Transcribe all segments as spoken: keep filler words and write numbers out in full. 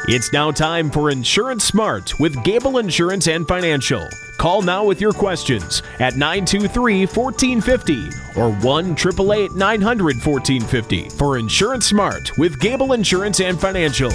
It's now time for Insurance Smart with Gable Insurance and Financial. Call now with your questions at nine two three, one four five zero or one eight eight eight, nine hundred, one four five zero for Insurance Smart with Gable Insurance and Financial.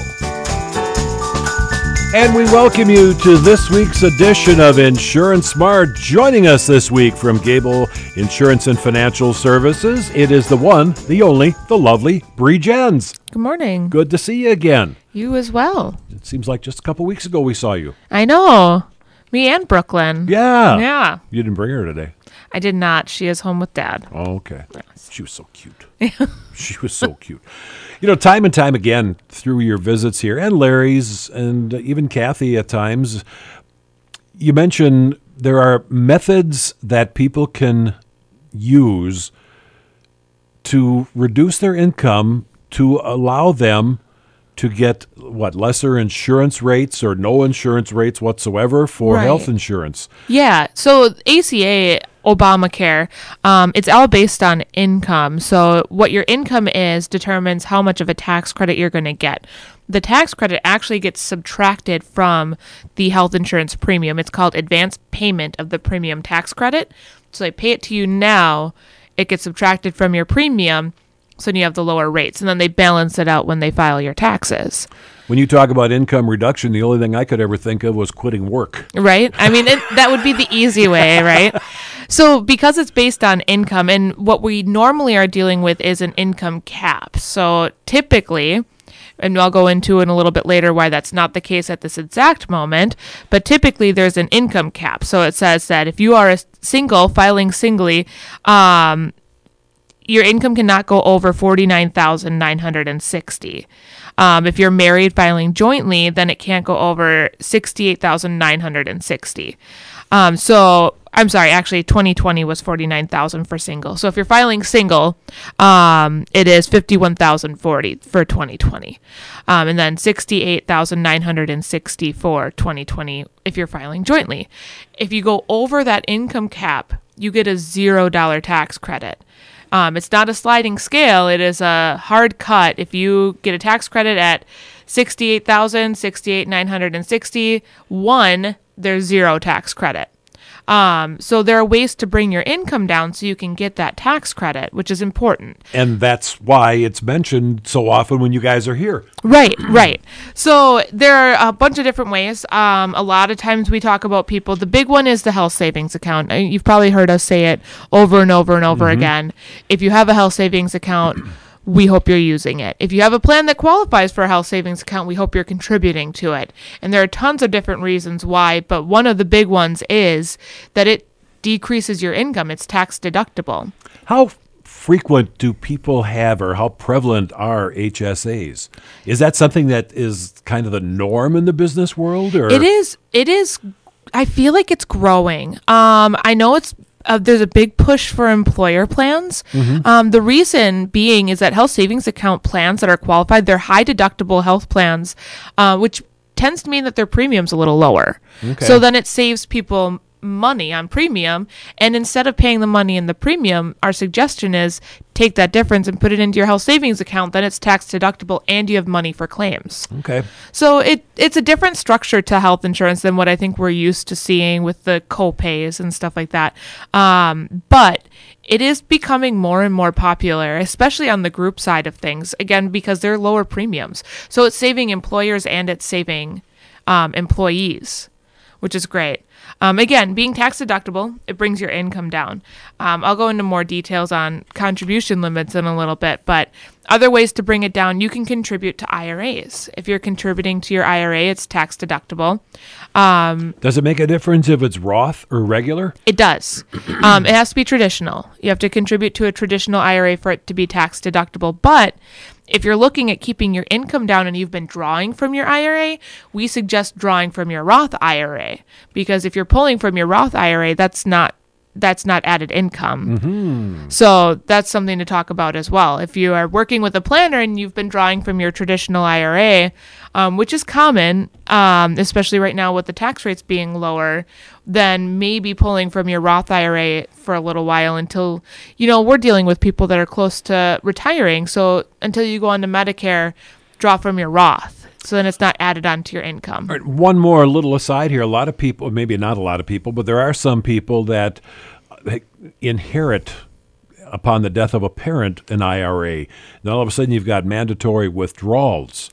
And we welcome you to this week's edition of Insurance Smart. Joining us this week from Gable Insurance and Financial Services, it is the one, the only, the lovely Bree Jens. Good morning. Good to see you again. You as well. It seems like just a couple weeks ago we saw you. I know. Me and Brooklyn. Yeah. Yeah. You didn't bring her today. I did not. She is home with Dad. Oh, okay. Yes. She was so cute. She was so cute. You know, time and time again through your visits here, and Larry's, and even Kathy at times, you mention there are methods that people can use to reduce their income to allow them to get, what, lesser insurance rates or no insurance rates whatsoever for Right. health insurance. Yeah. So A C A, Obamacare, um, it's all based on income. So what your income is determines how much of a tax credit you're going to get. The tax credit actually gets subtracted from the health insurance premium. It's called advance payment of the premium tax credit. So they pay it to you now. It gets subtracted from your premium. So then you have the lower rates, and then they balance it out when they file your taxes. When you talk about income reduction, the only thing I could ever think of was quitting work. Right? I mean, it, that would be the easy way, right? So because it's based on income, and what we normally are dealing with is an income cap. So typically, and I'll go into in a little bit later why that's not the case at this exact moment, but typically there's an income cap. So it says that if you are a single, filing singly, um, your income cannot go over forty-nine thousand nine hundred sixty. Um, if you're married filing jointly, then it can't go over sixty-eight thousand nine hundred sixty. Um, so I'm sorry, actually twenty twenty was forty-nine thousand for single. So if you're filing single, um, it is fifty-one thousand forty for twenty twenty. Um, and then sixty-eight thousand nine hundred sixty for twenty twenty if you're filing jointly. If you go over that income cap, you get a zero dollar tax credit. Um, it's not a sliding scale. It is a hard cut. If you get a tax credit at sixty-eight thousand, sixty-eight thousand nine hundred sixty, one, there's zero tax credit. Um, so there are ways to bring your income down so you can get that tax credit, which is important. And that's why it's mentioned so often when you guys are here. Right, right. So there are a bunch of different ways. Um, a lot of times we talk about people. The big one is the health savings account. You've probably heard us say it over and over and over mm-hmm. again. If you have a health savings account, we hope you're using it. If you have a plan that qualifies for a health savings account, we hope you're contributing to it. And there are tons of different reasons why, but one of the big ones is that it decreases your income. It's tax deductible. How frequent do people have, or how prevalent are H S As? Is that something that is kind of the norm in the business world? Or? It is. It is. I feel like it's growing. Um, I know it's Uh, there's a big push for employer plans. Mm-hmm. Um, the reason being is that health savings account plans that are qualified, they're high deductible health plans, uh, which tends to mean that their premium's a little lower. Okay. So then it saves people money on premium. And instead of paying the money in the premium, our suggestion is take that difference and put it into your health savings account. Then it's tax deductible and you have money for claims. Okay. So it it's a different structure to health insurance than what I think we're used to seeing with the co-pays and stuff like that. Um, but it is becoming more and more popular, especially on the group side of things, again, because they're lower premiums. So it's saving employers and it's saving um, employees, which is great. Um, again, being tax deductible, it brings your income down. Um, I'll go into more details on contribution limits in a little bit, but other ways to bring it down, you can contribute to I R As. If you're contributing to your I R A, it's tax deductible. Um, does it make a difference if it's Roth or regular? It does. um, it has to be traditional. You have to contribute to a traditional I R A for it to be tax deductible, but if you're looking at keeping your income down and you've been drawing from your I R A, we suggest drawing from your Roth I R A, because if you're pulling from your Roth I R A, that's not that's not added income. Mm-hmm. So that's something to talk about as well. If you are working with a planner and you've been drawing from your traditional I R A, um, which is common, um, especially right now with the tax rates being lower, then maybe pulling from your Roth I R A for a little while until, you know, we're dealing with people that are close to retiring. So until you go on to Medicare, draw from your Roth. So then it's not added onto your income. All right, one more little aside here. A lot of people, maybe not a lot of people, but there are some people that inherit upon the death of a parent an I R A. Then all of a sudden you've got mandatory withdrawals.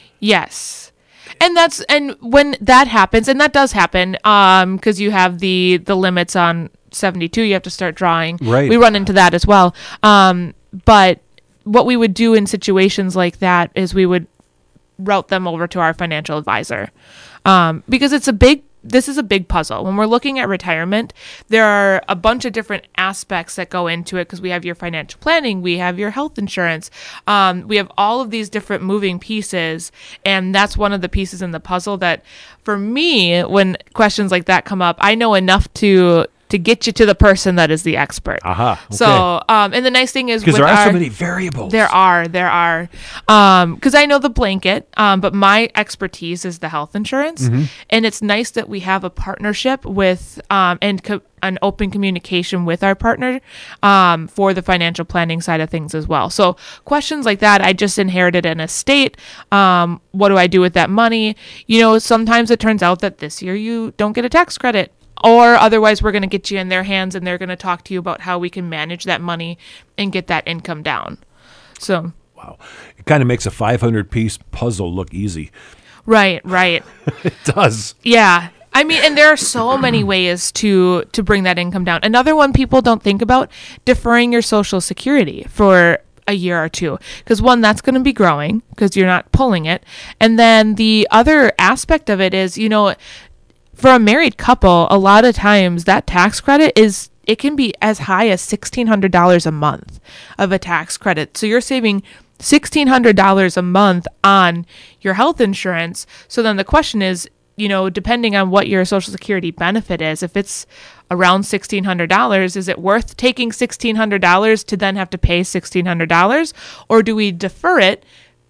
Yes. And that's and when that happens, and that does happen, um, because you have the the limits on seventy-two, you have to start drawing. Right. We run into that as well. Um, but what we would do in situations like that is we would route them over to our financial advisor, um, because it's a big. This is a big puzzle. When we're looking at retirement, there are a bunch of different aspects that go into it because we have your financial planning, we have your health insurance, um, we have all of these different moving pieces, and that's one of the pieces in the puzzle that, for me, when questions like that come up, I know enough to to get you to the person that is the expert. Aha. Okay. So, um, and the nice thing is because with there are our, so many variables. There are, there are, um, because I know the blanket, um, but my expertise is the health insurance, Mm-hmm. and it's nice that we have a partnership with, um, and co- an open communication with our partner, um, for the financial planning side of things as well. So questions like that, I just inherited an estate. Um, what do I do with that money? You know, sometimes it turns out that this year you don't get a tax credit. Or otherwise, we're going to get you in their hands and they're going to talk to you about how we can manage that money and get that income down. So, wow. It kind of makes a five hundred piece puzzle look easy. right, right. It does. Yeah. I mean, and there are so many ways to to bring that income down. Another one people don't think about, deferring your Social Security for a year or two. Because one, that's going to be growing because you're not pulling it. And then the other aspect of it is, you know, for a married couple, a lot of times that tax credit is, it can be as high as sixteen hundred dollars a month of a tax credit. So you're saving sixteen hundred dollars a month on your health insurance. So then the question is, you know, depending on what your Social Security benefit is, if it's around sixteen hundred dollars, is it worth taking sixteen hundred dollars to then have to pay sixteen hundred dollars? Or do we defer it,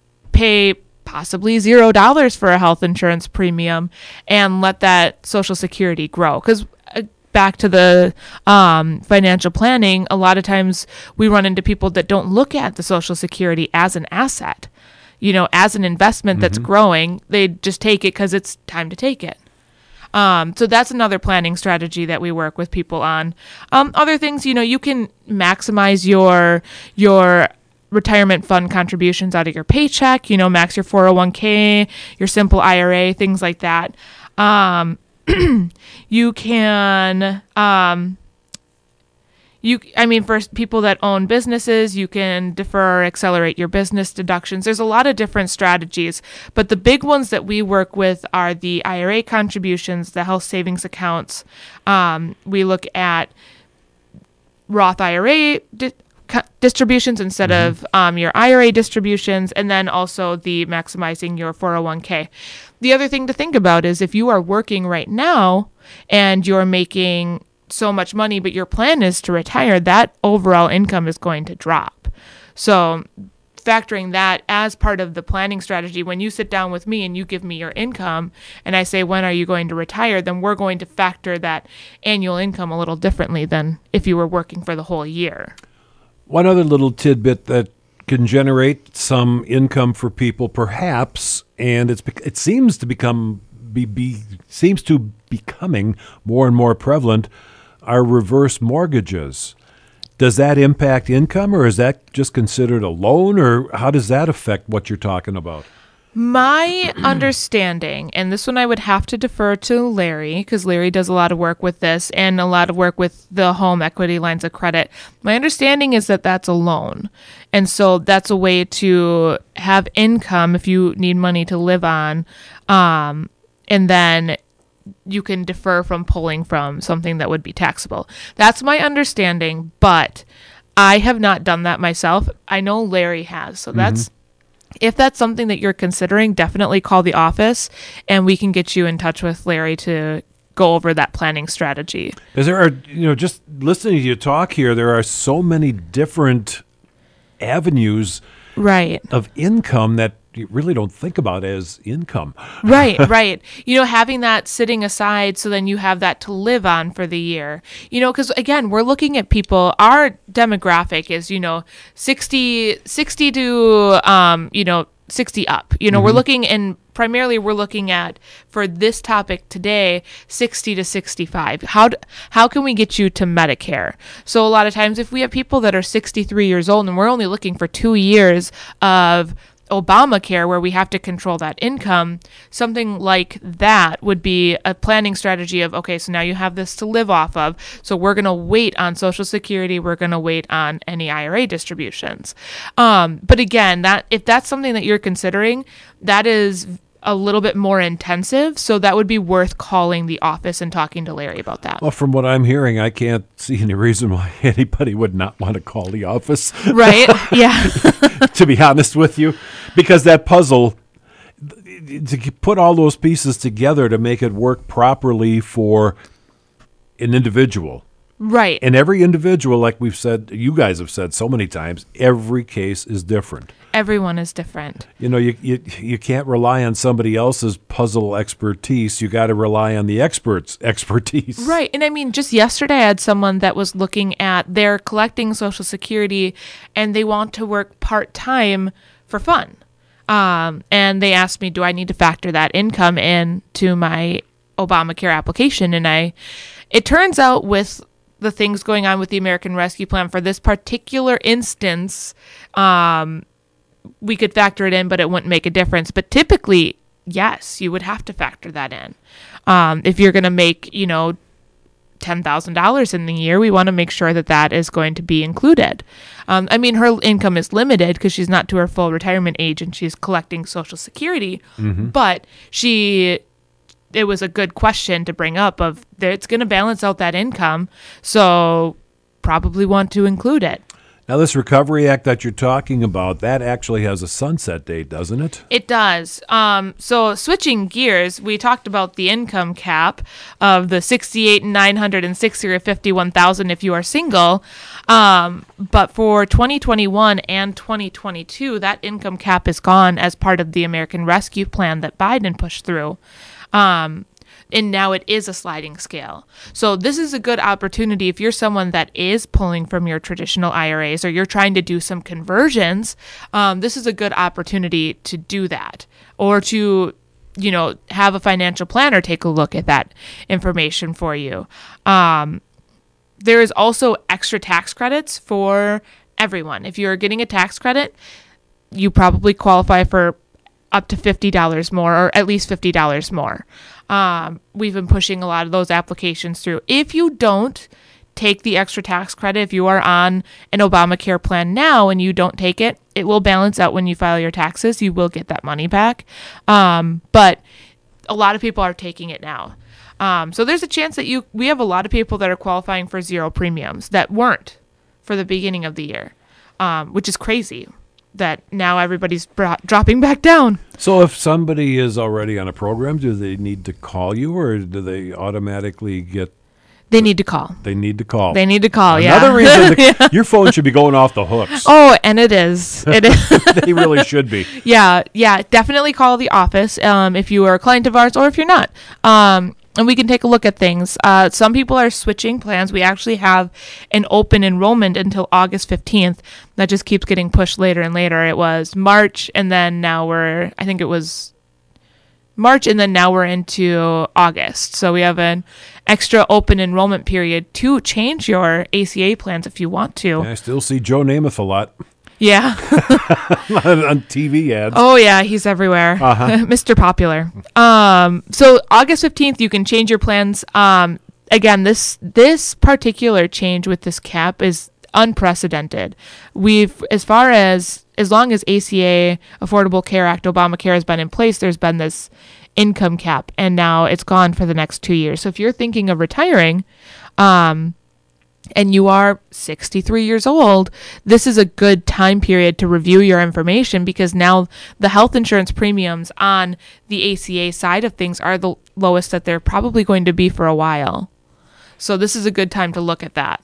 pay possibly zero dollars for a health insurance premium, and let that Social Security grow? Because uh, back to the um, financial planning, a lot of times we run into people that don't look at the Social Security as an asset, you know, as an investment that's Mm-hmm. growing. They just take it because it's time to take it. Um, so that's another planning strategy that we work with people on. Um, other things, you know, you can maximize your your retirement fund contributions out of your paycheck, you know, max your four oh one k, your simple I R A, things like that. Um, you can, um, you, I mean, for people that own businesses, you can defer or accelerate your business deductions. There's a lot of different strategies, but the big ones that we work with are the I R A contributions, the health savings accounts. Um, we look at Roth I R A di- distributions instead mm-hmm. of um, your I R A distributions, and then also the maximizing your four oh one k. The other thing to think about is if you are working right now and you're making so much money, but your plan is to retire, that overall income is going to drop. So factoring that as part of the planning strategy, when you sit down with me and you give me your income and I say, when are you going to retire? Then we're going to factor that annual income a little differently than if you were working for the whole year. One other little tidbit that can generate some income for people, perhaps, and it's it seems to become be, be seems to becoming more and more prevalent, are reverse mortgages. Does that impact income, or is that just considered a loan, or how does that affect what you're talking about? My understanding, and this one I would have to defer to Larry, because Larry does a lot of work with this and a lot of work with the home equity lines of credit. My understanding is that that's a loan. And so that's a way to have income if you need money to live on. Um, and then you can defer from pulling from something that would be taxable. That's my understanding, but I have not done that myself. I know Larry has. So that's, mm-hmm. if that's something that you're considering, definitely call the office and we can get you in touch with Larry to go over that planning strategy. Because there are, you know, just listening to you talk here, there are so many different avenues right. of income that you really don't think about as income. Right, right. You know, having that sitting aside so then you have that to live on for the year. You know, because again, we're looking at people, our demographic is, you know, sixty, sixty to, um, you know, sixty up. You know, mm-hmm. we're looking and primarily we're looking at, for this topic today, sixty to sixty-five. How do, how can we get you to Medicare? So a lot of times if we have people that are sixty-three years old and we're only looking for two years of Obamacare where we have to control that income, something like that would be a planning strategy of, okay, so now you have this to live off of. So we're going to wait on Social Security. We're going to wait on any I R A distributions. Um, but again, that if that's something that you're considering, that is a little bit more intensive. So that would be worth calling the office and talking to Larry about that. Well, from what I'm hearing, I can't see any reason why anybody would not want to call the office. Right? Yeah. To be honest with you, because that puzzle, to put all those pieces together to make it work properly for an individual. Right. And every individual, like we've said, you guys have said so many times, every case is different. Everyone is different. You know, you you, you can't rely on somebody else's puzzle expertise. You got to rely on the expert's expertise. Right. And I mean, just yesterday I had someone that was looking at, they're collecting Social Security and they want to work part-time for fun. Um, and they asked me, do I need to factor that income in to my Obamacare application? And I, it turns out with the things going on with the American Rescue Plan for this particular instance, um, we could factor it in, but it wouldn't make a difference. But typically, yes, you would have to factor that in. Um, if you're going to make, you know, ten thousand dollars in the year, we want to make sure that that is going to be included. Um, I mean, her income is limited because she's not to her full retirement age and she's collecting Social Security, mm-hmm. but she... it was a good question to bring up of it's going to balance out that income. So probably want to include it. Now, this Recovery Act that you're talking about, that actually has a sunset date, doesn't it? It does. Um, so switching gears, we talked about the income cap of the sixty-eight thousand nine hundred and sixty or fifty-one thousand if you are single. Um, but for twenty twenty-one and twenty twenty-two, that income cap is gone as part of the American Rescue Plan that Biden pushed through. Um, and now it is a sliding scale. So this is a good opportunity if you're someone that is pulling from your traditional I R As or you're trying to do some conversions. Um, this is a good opportunity to do that, or to, you know, have a financial planner take a look at that information for you. Um, there is also extra tax credits for everyone. If you're getting a tax credit, you probably qualify for up to fifty dollars more, or at least fifty dollars more. Um, we've been pushing a lot of those applications through. If you don't take the extra tax credit, if you are on an Obamacare plan now and you don't take it, it will balance out when you file your taxes. You will get that money back. Um, but a lot of people are taking it now. Um, so there's a chance that you, we have a lot of people that are qualifying for zero premiums that weren't for the beginning of the year, um, which is crazy. That now everybody's bro- dropping back down. So if somebody is already on a program, do they need to call you, or do they automatically get... They need to call. They need to call. They need to call, Another yeah. reason the, yeah. your phone should be going off the hooks. Oh, and it is. It is. They really should be. Yeah, yeah. Definitely call the office um, if you are a client of ours or if you're not. Um, and we can take a look at things. Uh, some people are switching plans. We actually have an open enrollment until August fifteenth. That just keeps getting pushed later and later. It was March, and then now we're, I think it was March, and then now we're into August. So we have an extra open enrollment period to change your A C A plans if you want to. Yeah, I still see Joe Namath a lot. Yeah. On T V ads. Oh, yeah. He's everywhere. Uh-huh. Mister Popular. Um, so August fifteenth, you can change your plans. Um, again, this this particular change with this cap is unprecedented. We've, as far as, as long as A C A, Affordable Care Act, Obamacare has been in place, there's been this income cap, and now it's gone for the next two years. So if you're thinking of retiring, um, and you are sixty-three years old, this is a good time period to review your information, because now the health insurance premiums on the A C A side of things are the lowest that they're probably going to be for a while. So this is a good time to look at that.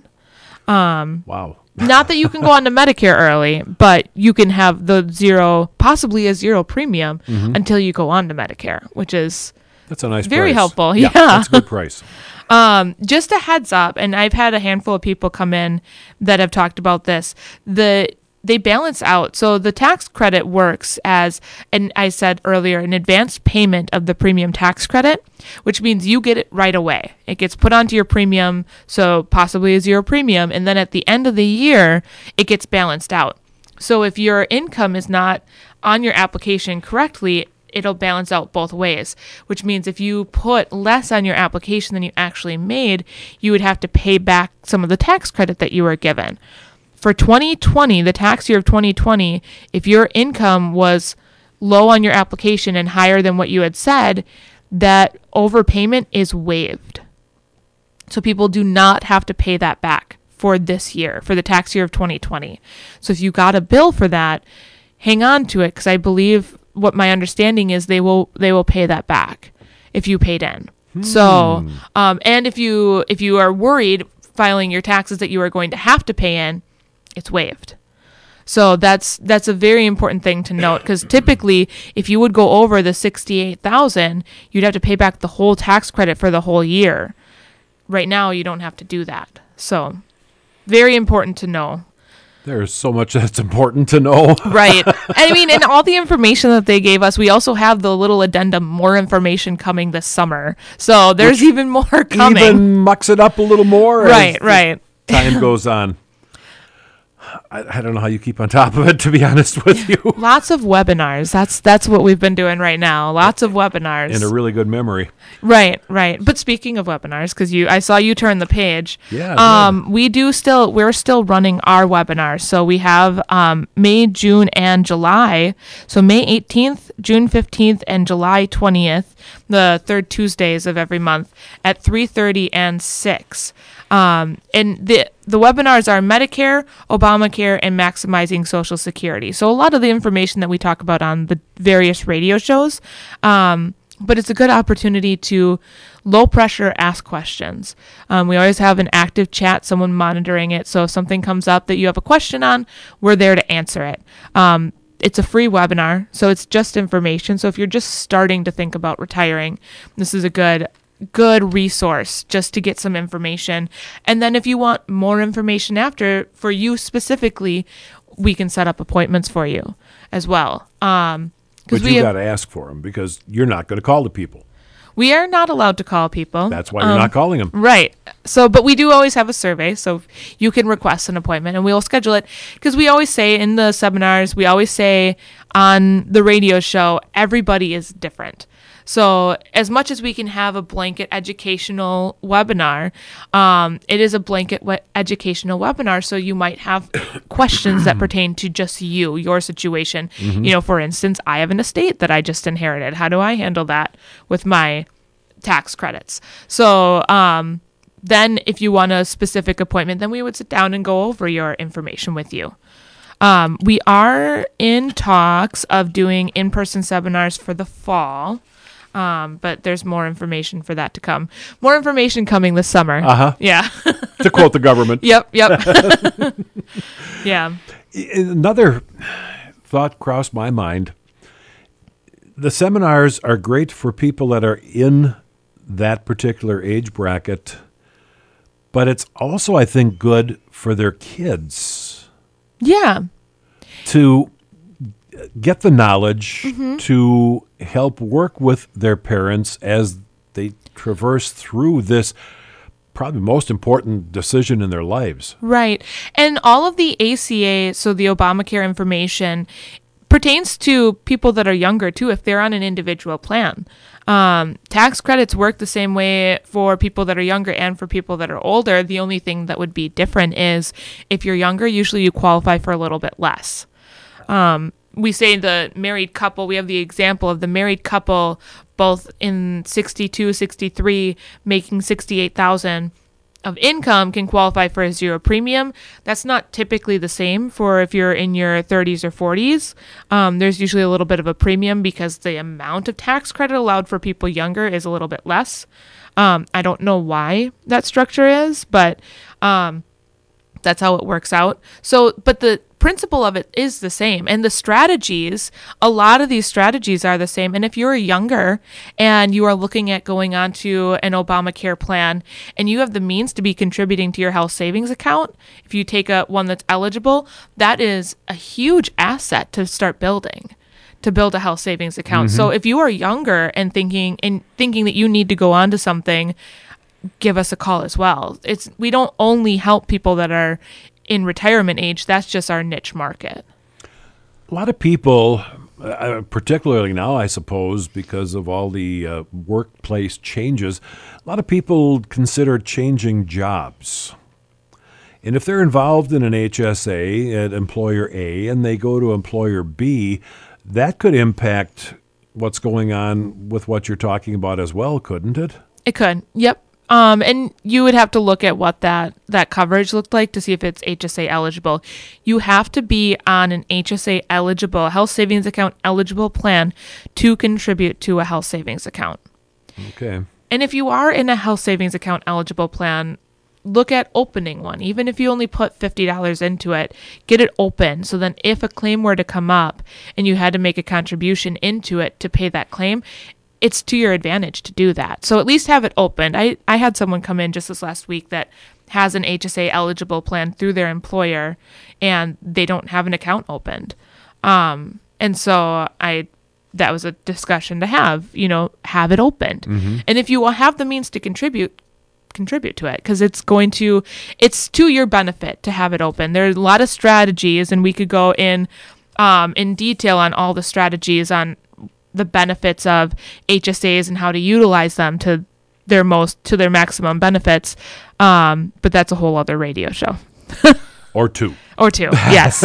Um, wow. Not that you can go on to Medicare early, but you can have the zero, possibly a zero premium mm-hmm. until you go on to Medicare, which is that's a nice very price. helpful. Yeah, yeah. That's a good price. Um, just a heads up, and I've had a handful of people come in that have talked about this. The they balance out. So the tax credit works as, and I said earlier, an advanced payment of the premium tax credit, which means you get it right away. It gets put onto your premium, so possibly a zero premium, and then at the end of the year, it gets balanced out. So if your income is not on your application correctly, it'll balance out both ways, which means if you put less on your application than you actually made, you would have to pay back some of the tax credit that you were given. For twenty twenty, the tax year of twenty twenty, if your income was low on your application and higher than what you had said, that overpayment is waived. So people do not have to pay that back for this year, for the tax year of twenty twenty. So if you got a bill for that, hang on to it, because I believe what my understanding is they will they will pay that back if you paid in. Hmm. So um, and if you if you are worried filing your taxes that you are going to have to pay in, it's waived. So that's that's a very important thing to note, because typically if you would go over the sixty-eight thousand, you'd have to pay back the whole tax credit for the whole year. Right now you don't have to do that. So very important to know. There's so much that's important to know. Right. I mean, and all the information that they gave us, we also have the little addendum, more information coming this summer. So there's Which even more coming. Even mucks it up a little more. Right, right. Time goes on. I, I don't know how you keep on top of it, to be honest with you. Lots of webinars. That's that's what we've been doing right now. Lots of webinars. And a really good memory. Right, right. But speaking of webinars, because you, I saw you turn the page. Yeah. Um, we do still, we're still running our webinars. So we have um, May, June, and July. So May eighteenth, June fifteenth, and July twentieth, the third Tuesdays of every month at three thirty and six. Um, and the the webinars are Medicare, Obamacare, and maximizing Social Security. So a lot of the information that we talk about on the various radio shows, um, but it's a good opportunity to low pressure ask questions. Um, we always have an active chat, someone monitoring it. So if something comes up that you have a question on, we're there to answer it. Um, It's a free webinar, so it's just information. So if you're just starting to think about retiring, this is a good good resource just to get some information. And then if you want more information after, for you specifically, we can set up appointments for you as well. Um, but you got to ask for them, because you're not going to call the people. We are not allowed to call people. That's why you're um, not calling them. Right. So, but we do always have a survey, so you can request an appointment and we'll schedule it, because we always say in the seminars, we always say on the radio show, everybody is different. So as much as we can have a blanket educational webinar, um, it is a blanket we- educational webinar. So you might have questions that pertain to just you, your situation. Mm-hmm. You know, for instance, I have an estate that I just inherited. How do I handle that with my tax credits? So um, then if you want a specific appointment, then we would sit down and go over your information with you. Um, we are in talks of doing in-person seminars for the fall. Um, but there's more information for that to come. More information coming this summer. Uh-huh. Yeah. To quote the government. Yep, yep. Yeah. Another thought crossed my mind. The seminars are great for people that are in that particular age bracket, but it's also, I think, good for their kids. Yeah. To get the knowledge, mm-hmm. to help work with their parents as they traverse through this probably most important decision in their lives. Right. And all of the A C A, so the Obamacare information, pertains to people that are younger too, if they're on an individual plan. Um, tax credits work the same way for people that are younger and for people that are older. The only thing that would be different is if you're younger, usually you qualify for a little bit less. Um, we say the married couple, we have the example of the married couple, both in sixty-two, sixty-three, making sixty-eight thousand of income, can qualify for a zero premium. That's not typically the same for if you're in your thirties or forties. Um, there's usually a little bit of a premium because the amount of tax credit allowed for people younger is a little bit less. Um, I don't know why that structure is, but um, that's how it works out. So, but the principle of it is the same. And the strategies, a lot of these strategies are the same. And if you're younger and you are looking at going on to an Obamacare plan and you have the means to be contributing to your health savings account, if you take a one that's eligible, that is a huge asset to start building. To build a health savings account. Mm-hmm. So if you are younger and thinking and thinking that you need to go on to something, give us a call as well. It's we don't only help people that are in retirement age. That's just our niche market. A lot of people, uh, particularly now, I suppose, because of all the uh, workplace changes, a lot of people consider changing jobs. And if they're involved in an H S A at employer A and they go to employer B, that could impact what's going on with what you're talking about as well, couldn't it? It could. Yep. Um, and you would have to look at what that, that coverage looked like to see if it's H S A eligible. You have to be on an H S A eligible, health savings account eligible plan to contribute to a health savings account. Okay. And if you are in a health savings account eligible plan, look at opening one. Even if you only put fifty dollars into it, get it open. So then if a claim were to come up and you had to make a contribution into it to pay that claim, it's to your advantage to do that. So at least have it opened. I, I had someone come in just this last week that has an H S A eligible plan through their employer and they don't have an account opened. Um, and so I, that was a discussion to have, you know, have it opened. Mm-hmm. And if you will have the means to contribute, contribute to it because it's going to it's to your benefit to have it open. There's a lot of strategies and we could go in um, in detail on all the strategies on the benefits of H S As and how to utilize them to their most to their maximum benefits, um, but that's a whole other radio show. Or two. Or two, yes.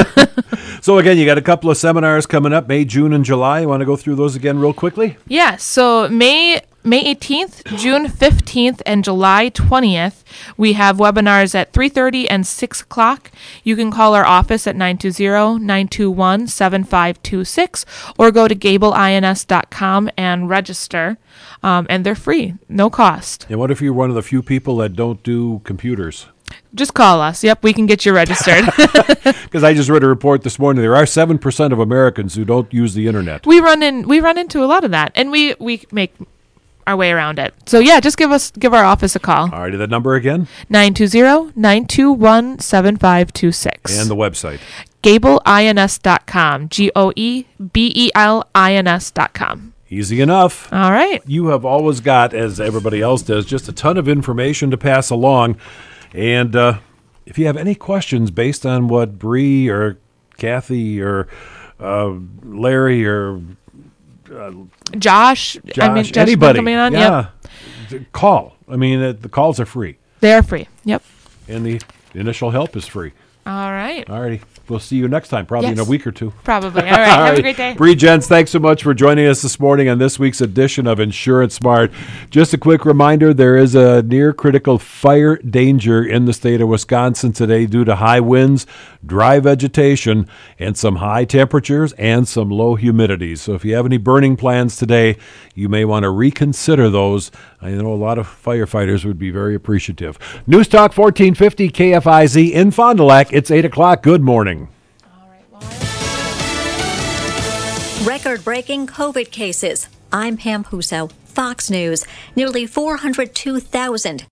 So again, you got a couple of seminars coming up, May, June, and July. You want to go through those again real quickly? Yes. So May May eighteenth, June fifteenth, and July twentieth, we have webinars at three thirty and six o'clock. You can call our office at nine two zero, nine two one, seven five two six or go to gable ins dot com and register. Um, and they're free, no cost. And what if you're one of the few people that don't do computers? Just call us. Yep, we can get you registered. Because I just read a report this morning. There are seven percent of Americans who don't use the internet. We run in. We run into a lot of that, and we, we make our way around it. So yeah, just give us give our office a call. All righty, that number again? nine two zero, nine two one, seven five two six. And the website? gable ins dot com. G O E B E L I N S dot com. Easy enough. All right. You have always got, as everybody else does, just a ton of information to pass along. And uh, if you have any questions based on what Bree or Kathy or uh, Larry or uh, Josh, Josh, I mean, Josh anybody, coming on, yeah, yep. Call. I mean, uh, the calls are free. They are free. Yep. And the initial help is free. All right. All righty. We'll see you next time, probably yes. in a week or two. Probably. All right. All Have right. a great day. Bree Jentz, thanks so much for joining us this morning on this week's edition of Insurance Smart. Just a quick reminder, there is a near critical fire danger in the state of Wisconsin today due to high winds, dry vegetation, and some high temperatures and some low humidity. So if you have any burning plans today, you may want to reconsider those. I know a lot of firefighters would be very appreciative. News Talk fourteen fifty K F I Z in Fond du Lac. It's eight o'clock. Good morning. Record-breaking COVID cases. I'm Pam Puso, Fox News. Nearly four hundred two thousand